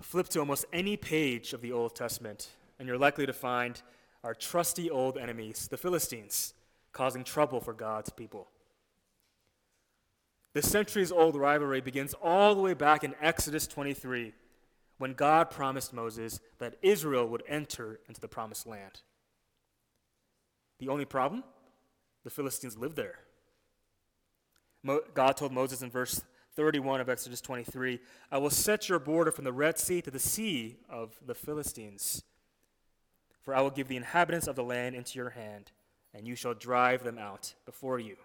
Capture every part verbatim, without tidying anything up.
Flip to almost any page of the Old Testament, and you're likely to find our trusty old enemies, the Philistines, causing trouble for God's people. The centuries-old rivalry begins all the way back in Exodus twenty-three, when God promised Moses that Israel would enter into the promised land. The only problem? The Philistines lived there. Mo- God told Moses in verse thirty-one of Exodus twenty-three, "I will set your border from the Red Sea to the sea of the Philistines. For I will give the inhabitants of the land into your hand, and you shall drive them out before you."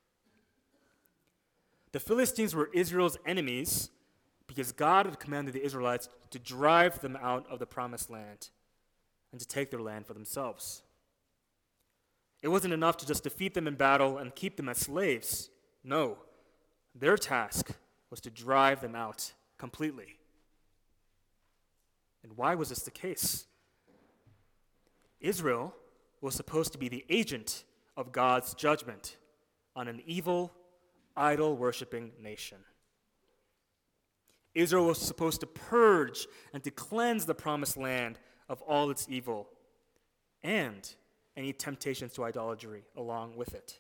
The Philistines were Israel's enemies because God had commanded the Israelites to drive them out of the promised land and to take their land for themselves. It wasn't enough to just defeat them in battle and keep them as slaves. No, their task was to drive them out completely. And why was this the case? Israel was supposed to be the agent of God's judgment on an evil, idol-worshiping nation. Israel was supposed to purge and to cleanse the promised land of all its evil and any temptations to idolatry along with it.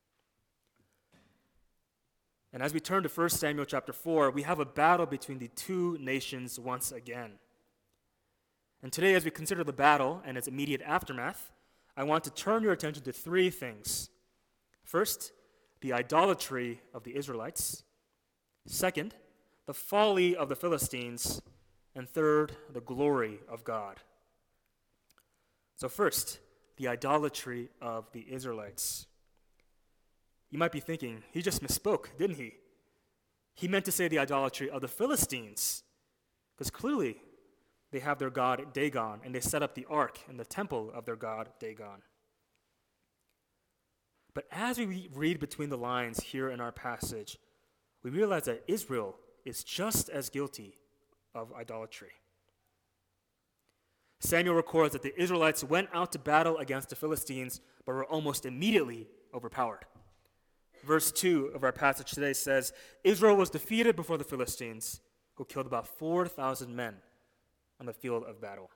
And as we turn to First Samuel chapter four, we have a battle between the two nations once again. And today, as we consider the battle and its immediate aftermath, I want to turn your attention to three things. First, the idolatry of the Israelites. Second, the folly of the Philistines. And third, the glory of God. So first, the idolatry of the Israelites. You might be thinking, he just misspoke, didn't he? He meant to say the idolatry of the Philistines, because clearly they have their god Dagon, and they set up the ark in the temple of their god Dagon. But as we read between the lines here in our passage, we realize that Israel is just as guilty of idolatry. Samuel records that the Israelites went out to battle against the Philistines, but were almost immediately overpowered. Verse two of our passage today says, Israel was defeated before the Philistines, who killed about four thousand men on the field of battle.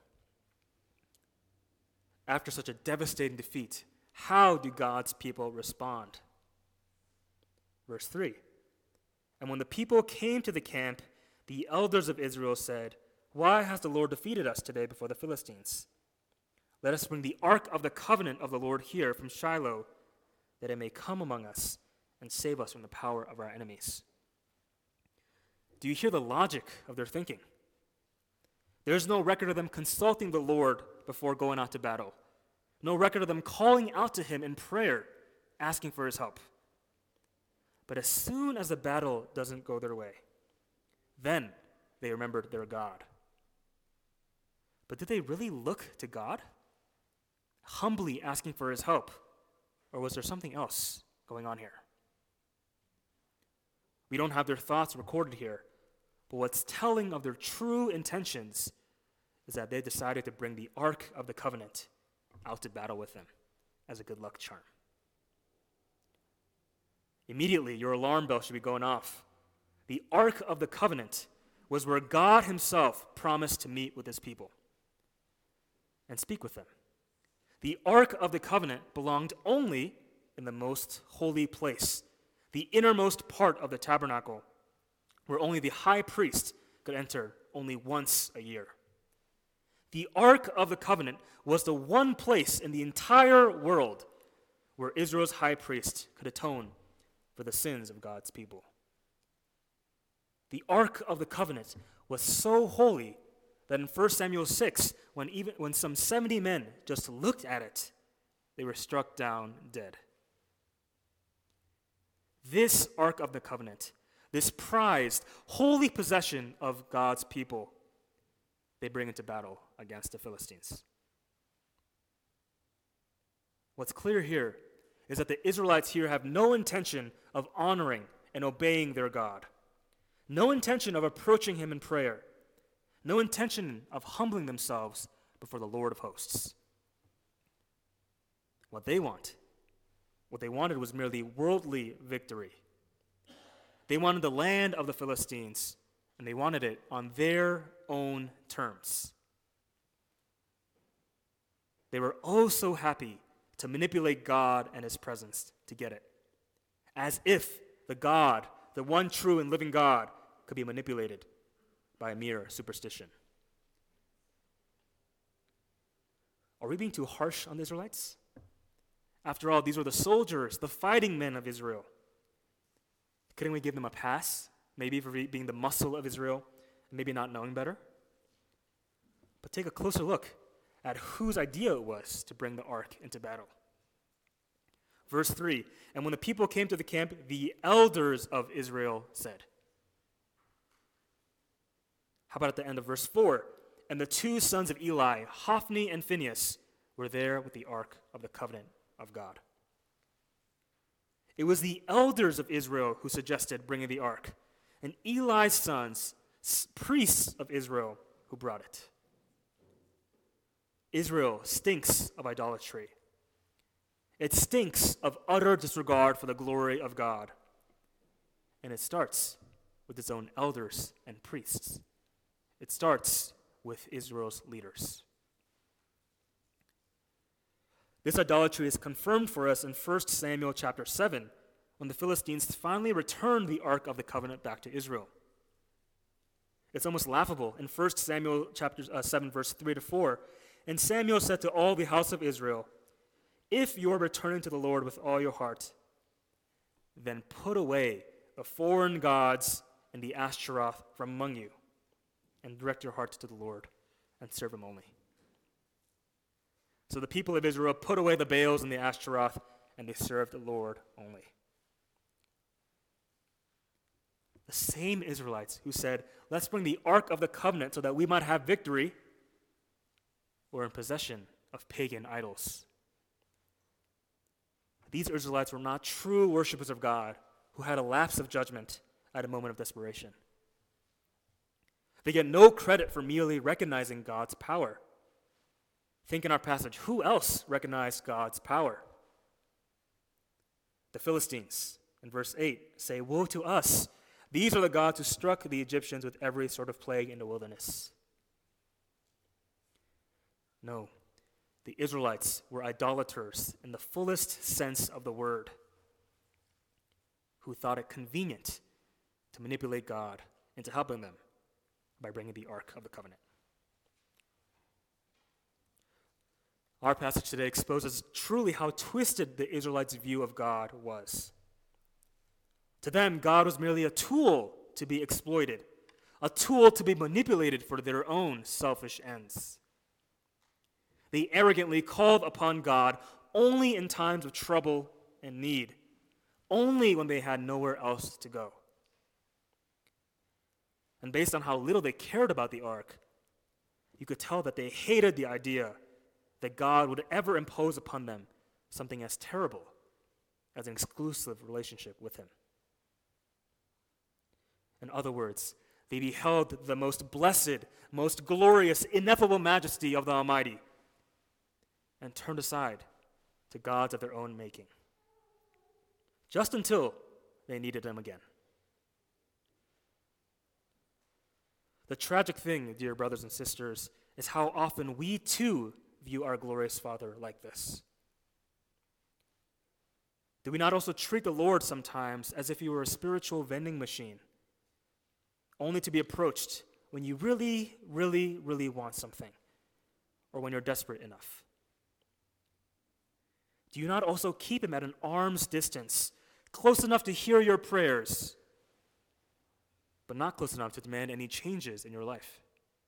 After such a devastating defeat, how do God's people respond? Verse three, and when the people came to the camp, the elders of Israel said, "Why has the Lord defeated us today before the Philistines? Let us bring the ark of the covenant of the Lord here from Shiloh, that it may come among us and save us from the power of our enemies." Do you hear the logic of their thinking? There's no record of them consulting the Lord before going out to battle. No record of them calling out to him in prayer, asking for his help. But as soon as the battle doesn't go their way, then they remembered their God. But did they really look to God, humbly asking for his help? Or was there something else going on here? We don't have their thoughts recorded here, but what's telling of their true intentions is that they decided to bring the Ark of the Covenant out to battle with them as a good luck charm. Immediately, your alarm bell should be going off. The Ark of the Covenant was where God himself promised to meet with his people and speak with them. The Ark of the Covenant belonged only in the most holy place, the innermost part of the tabernacle, where only the high priest could enter only once a year. The Ark of the Covenant was the one place in the entire world where Israel's high priest could atone for the sins of God's people. The Ark of the Covenant was so holy that in First Samuel six, when even when some seventy men just looked at it, they were struck down dead. This Ark of the Covenant, this prized, holy possession of God's people, they bring into battle against the Philistines. What's clear here is that the Israelites here have no intention of honoring and obeying their God, no intention of approaching him in prayer, no intention of humbling themselves before the Lord of hosts. What they want, what they wanted was merely worldly victory. They wanted the land of the Philistines, and they wanted it on their own terms. They were oh so happy to manipulate God and his presence to get it, as if the God, the one true and living God, could be manipulated by a mere superstition. Are we being too harsh on the Israelites? After all, these were the soldiers, the fighting men of Israel. Couldn't we give them a pass, maybe for being the muscle of Israel, and maybe not knowing better? But take a closer look at whose idea it was to bring the ark into battle. Verse three, and when the people came to the camp, the elders of Israel said. How about at the end of verse four? And the two sons of Eli, Hophni and Phinehas, were there with the ark of the covenant of God. It was the elders of Israel who suggested bringing the ark, and Eli's sons, priests of Israel, who brought it. Israel stinks of idolatry. It stinks of utter disregard for the glory of God. And it starts with its own elders and priests. It starts with Israel's leaders. This idolatry is confirmed for us in First Samuel chapter seven, when the Philistines finally returned the Ark of the Covenant back to Israel. It's almost laughable. In First Samuel chapter uh, seven, verse three to four, and Samuel said to all the house of Israel, if you are returning to the Lord with all your heart, then put away the foreign gods and the Ashtaroth from among you, and direct your hearts to the Lord and serve him only. So the people of Israel put away the Baals and the Ashtaroth, and they served the Lord only. The same Israelites who said, let's bring the Ark of the Covenant so that we might have victory, were in possession of pagan idols. These Israelites were not true worshipers of God who had a lapse of judgment at a moment of desperation. They get no credit for merely recognizing God's power. Think in our passage, who else recognized God's power? The Philistines, in verse eight, say, woe to us! These are the gods who struck the Egyptians with every sort of plague in the wilderness. No, the Israelites were idolaters in the fullest sense of the word, who thought it convenient to manipulate God into helping them by bringing the Ark of the Covenant. Our passage today exposes truly how twisted the Israelites' view of God was. To them, God was merely a tool to be exploited, a tool to be manipulated for their own selfish ends. They arrogantly called upon God only in times of trouble and need, only when they had nowhere else to go. And based on how little they cared about the ark, you could tell that they hated the idea that God would ever impose upon them something as terrible as an exclusive relationship with him. In other words, they beheld the most blessed, most glorious, ineffable majesty of the Almighty and turned aside to gods of their own making, just until they needed him again. The tragic thing, dear brothers and sisters, is how often we too view our glorious Father like this. Do we not also treat the Lord sometimes as if he were a spiritual vending machine, only to be approached when you really, really, really want something, or when you're desperate enough? Do you not also keep him at an arm's distance, close enough to hear your prayers, but not close enough to demand any changes in your life?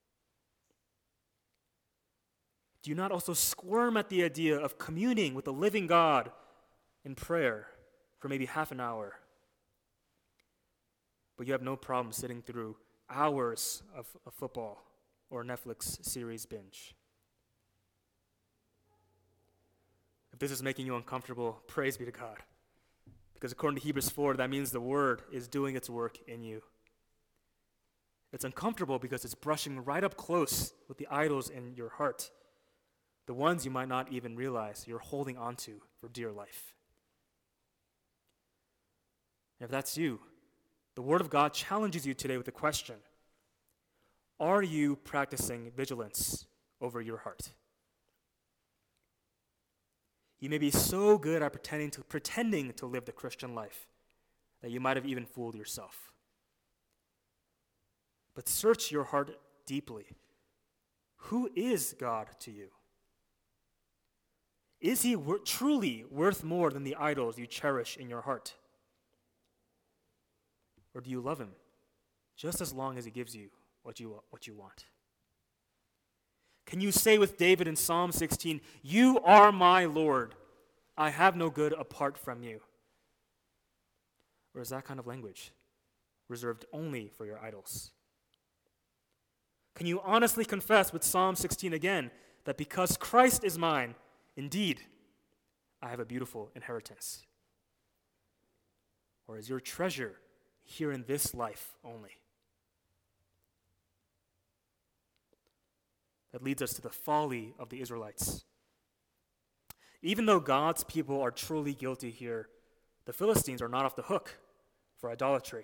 Do you not also squirm at the idea of communing with the living God in prayer for maybe half an hour, but you have no problem sitting through hours of, of football or a Netflix series binge? If this is making you uncomfortable, praise be to God. Because according to Hebrews four, that means the word is doing its work in you. It's uncomfortable because it's brushing right up close with the idols in your heart, the ones you might not even realize you're holding on to for dear life. And if that's you, the Word of God challenges you today with a question. Are you practicing vigilance over your heart? You may be so good at pretending to, pretending to live the Christian life that you might have even fooled yourself. But search your heart deeply. Who is God to you? Is he wor- truly worth more than the idols you cherish in your heart? Or do you love him just as long as he gives you what you, what you want? Can you say with David in Psalm sixteen, "You are my Lord, I have no good apart from you"? Or is that kind of language reserved only for your idols? Can you honestly confess with Psalm sixteen again that because Christ is mine, indeed, I have a beautiful inheritance? Or is your treasure here in this life only? That leads us to the folly of the Israelites. Even though God's people are truly guilty here, the Philistines are not off the hook for idolatry.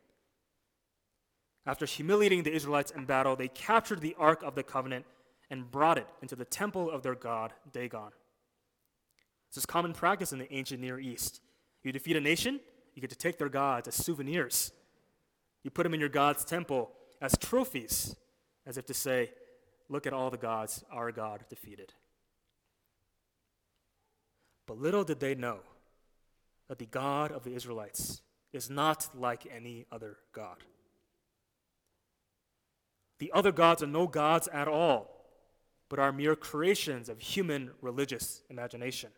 After humiliating the Israelites in battle, they captured the Ark of the Covenant and brought it into the temple of their god, Dagon. This is common practice in the ancient Near East. You defeat a nation, you get to take their gods as souvenirs. You put them in your god's temple as trophies, as if to say, "Look at all the gods our God defeated." But little did they know that the God of the Israelites is not like any other god. The other gods are no gods at all, but are mere creations of human religious imagination.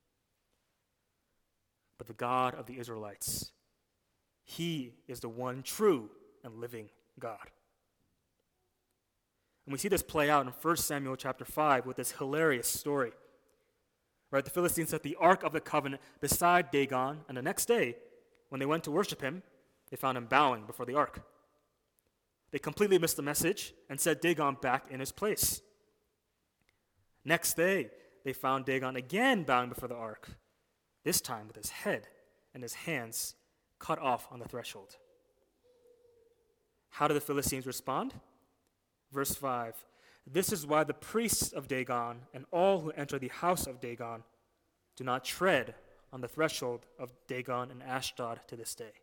But the God of the Israelites, he is the one true and living God. And we see this play out in First Samuel chapter five with this hilarious story. Right, the Philistines set the Ark of the Covenant beside Dagon, and the next day, when they went to worship him, they found him bowing before the Ark. They completely missed the message and set Dagon back in his place. Next day, they found Dagon again bowing before the Ark, this time with his head and his hands cut off on the threshold. How did the Philistines respond? Verse five, "This is why the priests of Dagon and all who enter the house of Dagon do not tread on the threshold of Dagon and Ashdod to this day."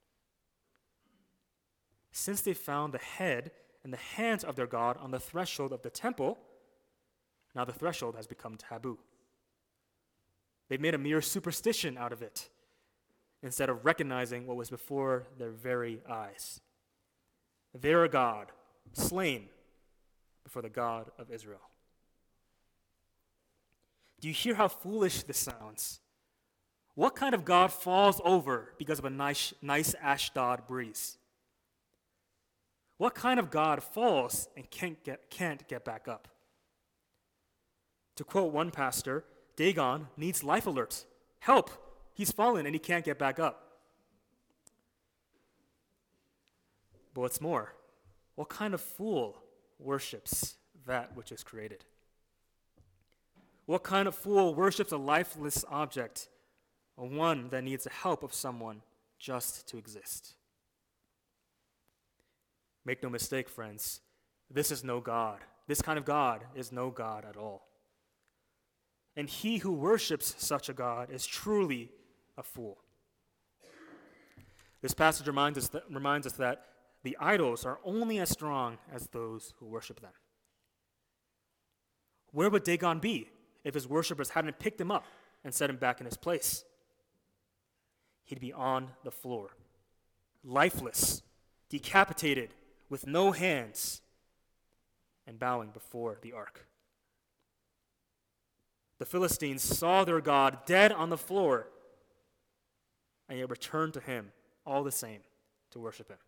Since they found the head and the hands of their god on the threshold of the temple, now the threshold has become taboo. They've made a mere superstition out of it instead of recognizing what was before their very eyes. Their God, slain before the God of Israel. Do you hear how foolish this sounds? What kind of God falls over because of a nice, nice Ashdod breeze? What kind of God falls and can't get, can't get back up? To quote one pastor, Dagon needs life alert. Help! He's fallen and he can't get back up. But what's more, what kind of fool worships that which is created? What kind of fool worships a lifeless object, a one that needs the help of someone just to exist? Make no mistake, friends, this is no God. This kind of God is no God at all. And he who worships such a God is truly a fool. This passage reminds us that, reminds us that the idols are only as strong as those who worship them. Where would Dagon be if his worshipers hadn't picked him up and set him back in his place? He'd be on the floor, lifeless, decapitated, with no hands, and bowing before the ark. The Philistines saw their God dead on the floor, and yet returned to him all the same to worship him.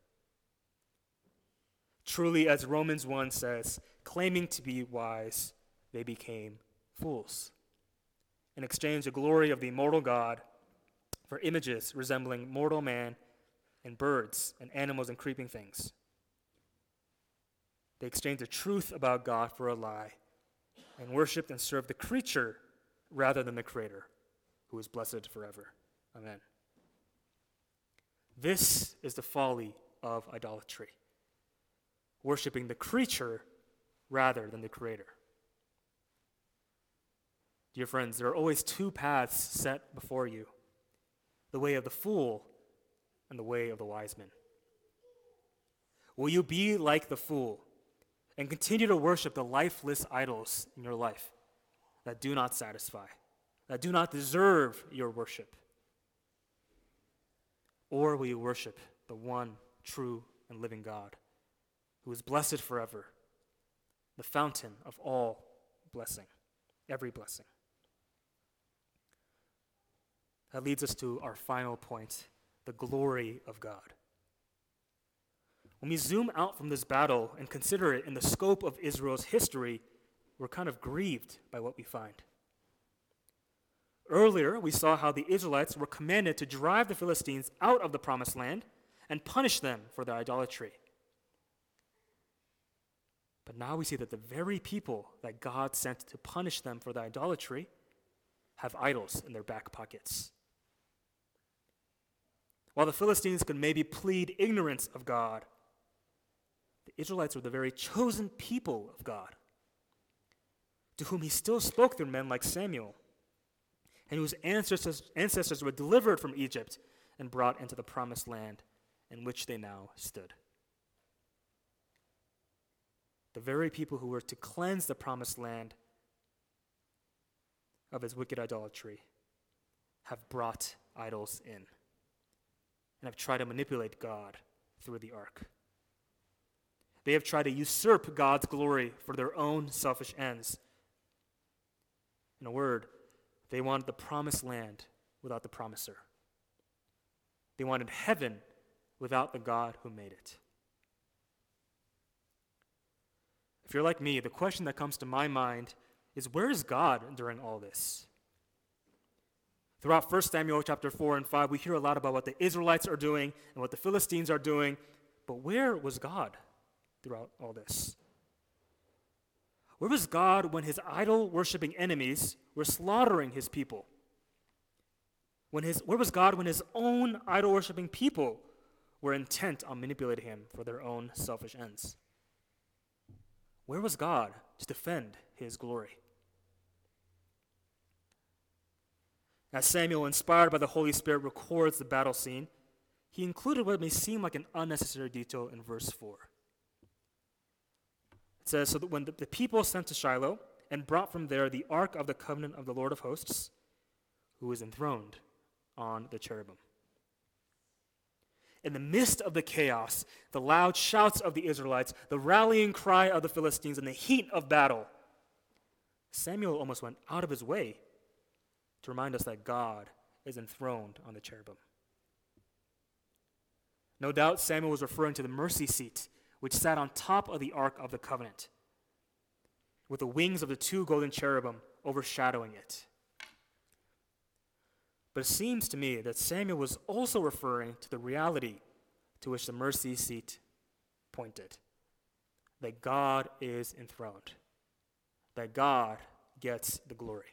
Truly, as Romans one says, claiming to be wise, they became fools, and exchanged the glory of the immortal God for images resembling mortal man and birds and animals and creeping things. They exchanged the truth about God for a lie and worshiped and served the creature rather than the Creator, who is blessed forever. Amen. This is the folly of idolatry. worshiping the creature rather than the Creator. Dear friends, there are always two paths set before you, the way of the fool and the way of the wise man. Will you be like the fool and continue to worship the lifeless idols in your life that do not satisfy, that do not deserve your worship? Or will you worship the one true and living God, who is blessed forever, the fountain of all blessing, every blessing? That leads us to our final point, the glory of God. When we zoom out from this battle and consider it in the scope of Israel's history, we're kind of grieved by what we find. Earlier, we saw how the Israelites were commanded to drive the Philistines out of the promised land and punish them for their idolatry. But now we see that the very people that God sent to punish them for their idolatry have idols in their back pockets. While the Philistines could maybe plead ignorance of God, the Israelites were the very chosen people of God, to whom he still spoke through men like Samuel, and whose ancestors, ancestors were delivered from Egypt and brought into the promised land in which they now stood. The very people who were to cleanse the promised land of its wicked idolatry have brought idols in and have tried to manipulate God through the ark. They have tried to usurp God's glory for their own selfish ends. In a word, they wanted the promised land without the promiser. They wanted heaven without the God who made it. If you're like me, the question that comes to my mind is, where is God during all this? Throughout First Samuel chapter four and five, we hear a lot about what the Israelites are doing and what the Philistines are doing, but where was God throughout all this? Where was God when his idol-worshiping enemies were slaughtering his people? When his, where was God when his own idol-worshiping people were intent on manipulating him for their own selfish ends? Where was God to defend his glory? As Samuel, inspired by the Holy Spirit, records the battle scene, he included what may seem like an unnecessary detail in verse four. It says, so that when the, the people sent to Shiloh and brought from there the ark of the covenant of the Lord of hosts, who is enthroned on the cherubim. In the midst of the chaos, the loud shouts of the Israelites, the rallying cry of the Philistines, and the heat of battle, Samuel almost went out of his way to remind us that God is enthroned on the cherubim. No doubt Samuel was referring to the mercy seat, which sat on top of the Ark of the Covenant, with the wings of the two golden cherubim overshadowing it. But it seems to me that Samuel was also referring to the reality to which the mercy seat pointed, that God is enthroned, that God gets the glory.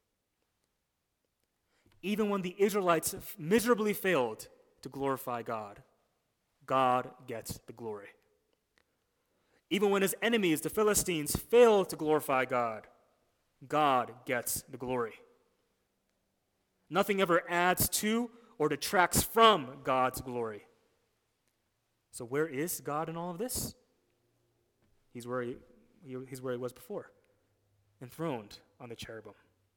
Even when the Israelites miserably failed to glorify God, God gets the glory. Even when his enemies, the Philistines, failed to glorify God, God gets the glory. Nothing ever adds to or detracts from God's glory. So where is God in all of this? He's where he, he, he's where he was before, enthroned on the cherubim.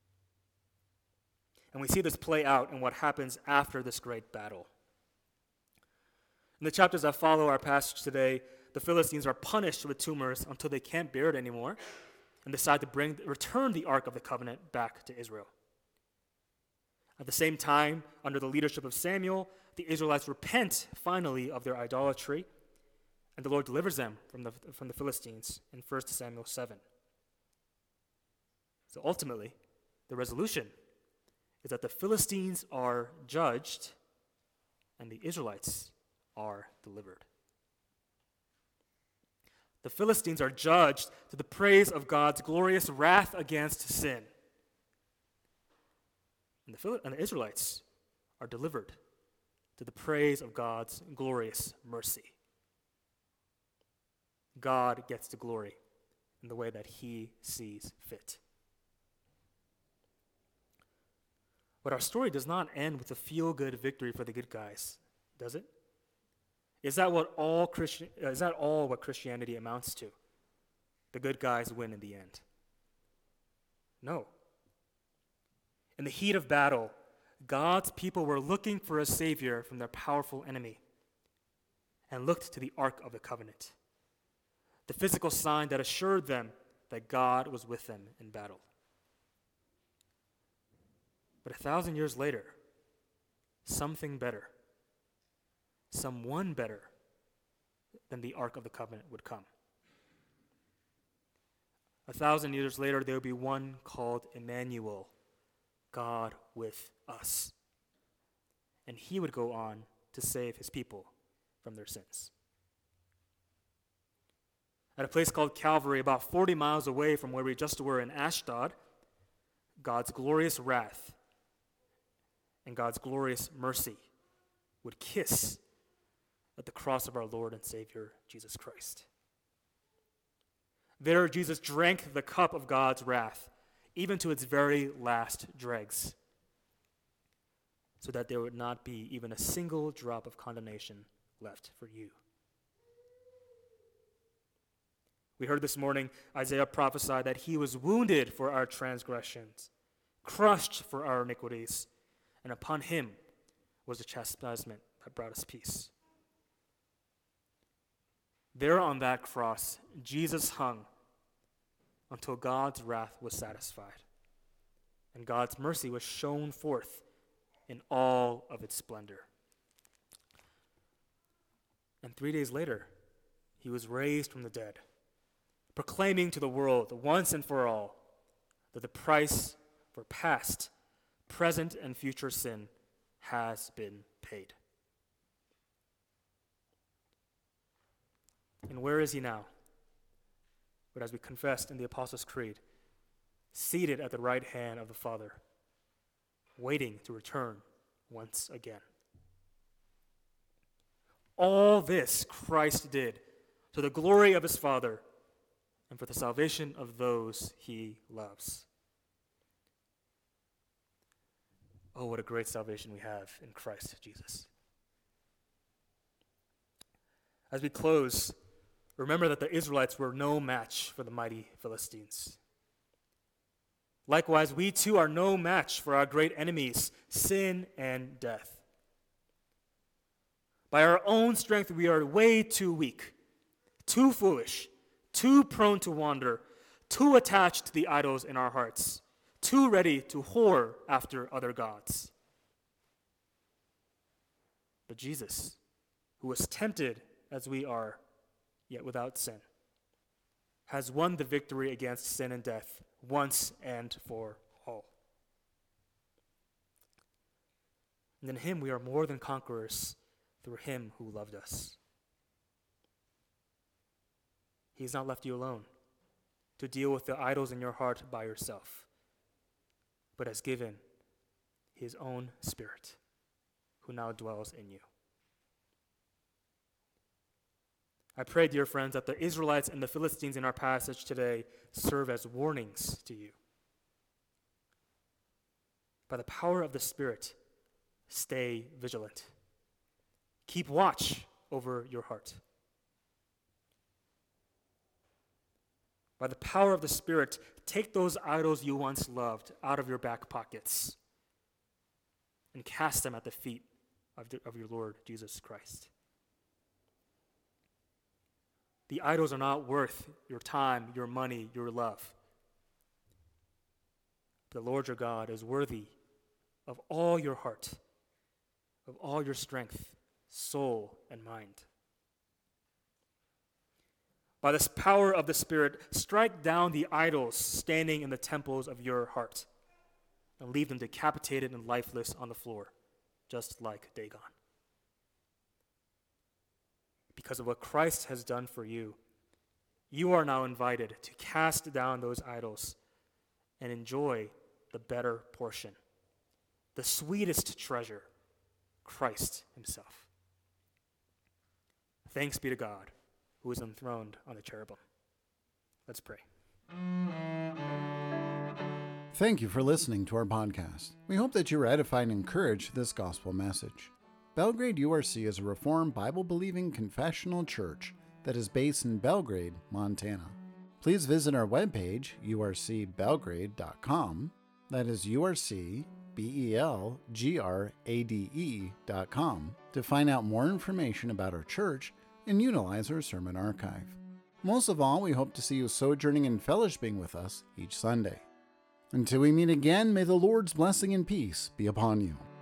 And we see this play out in what happens after this great battle. In the chapters that follow our passage today, the Philistines are punished with tumors until they can't bear it anymore and decide to bring, return the Ark of the Covenant back to Israel. At the same time, under the leadership of Samuel, the Israelites repent finally of their idolatry, and the Lord delivers them from the, from the Philistines in First Samuel seven. So ultimately, the resolution is that the Philistines are judged and the Israelites are delivered. The Philistines are judged to the praise of God's glorious wrath against sin. And the, Phil- and the Israelites are delivered to the praise of God's glorious mercy. God gets the glory in the way that he sees fit. But our story does not end with a feel-good victory for the good guys, does it? Is that what all Christian is that all what Christianity amounts to? The good guys win in the end. No. In the heat of battle, God's people were looking for a savior from their powerful enemy and looked to the Ark of the Covenant, the physical sign that assured them that God was with them in battle. But a thousand years later, something better, someone better than the Ark of the Covenant would come. A thousand years later, there will be one called Emmanuel, God with us. And he would go on to save his people from their sins. At a place called Calvary, about forty miles away from where we just were in Ashdod, God's glorious wrath and God's glorious mercy would kiss at the cross of our Lord and Savior, Jesus Christ. There, Jesus drank the cup of God's wrath, even to its very last dregs, so that there would not be even a single drop of condemnation left for you. We heard this morning Isaiah prophesy that he was wounded for our transgressions, crushed for our iniquities, and upon him was the chastisement that brought us peace. There on that cross, Jesus hung until God's wrath was satisfied, and God's mercy was shown forth in all of its splendor. And three days later, he was raised from the dead, proclaiming to the world once and for all that the price for past, present, and future sin has been paid. And where is he now? But as we confessed in the Apostles' Creed, seated at the right hand of the Father, waiting to return once again. All this Christ did to the glory of his Father and for the salvation of those he loves. Oh, what a great salvation we have in Christ Jesus. As we close, remember that the Israelites were no match for the mighty Philistines. Likewise, we too are no match for our great enemies, sin and death. By our own strength, we are way too weak, too foolish, too prone to wander, too attached to the idols in our hearts, too ready to whore after other gods. But Jesus, who was tempted as we are, yet without sin, has won the victory against sin and death once and for all. And in him we are more than conquerors through him who loved us. He has not left you alone to deal with the idols in your heart by yourself, but has given his own Spirit, who now dwells in you. I pray, dear friends, that the Israelites and the Philistines in our passage today serve as warnings to you. By the power of the Spirit, stay vigilant. Keep watch over your heart. By the power of the Spirit, take those idols you once loved out of your back pockets and cast them at the feet of, the, of your Lord Jesus Christ. The idols are not worth your time, your money, your love. The Lord your God is worthy of all your heart, of all your strength, soul, and mind. By this power of the Spirit, strike down the idols standing in the temples of your heart and leave them decapitated and lifeless on the floor, just like Dagon. Because of what Christ has done for you, you are now invited to cast down those idols and enjoy the better portion, the sweetest treasure, Christ himself. Thanks be to God, who is enthroned on the cherubim. Let's pray. Thank you for listening to our podcast. We hope that you were edified and encouraged this gospel message. Belgrade U R C is a Reformed Bible-believing confessional church that is based in Belgrade, Montana. Please visit our webpage, u r c belgrade dot com. That is U R C B E L G R A D E dot com to find out more information about our church and utilize our sermon archive. Most of all, we hope to see you sojourning and fellowshipping with us each Sunday. Until we meet again, may the Lord's blessing and peace be upon you.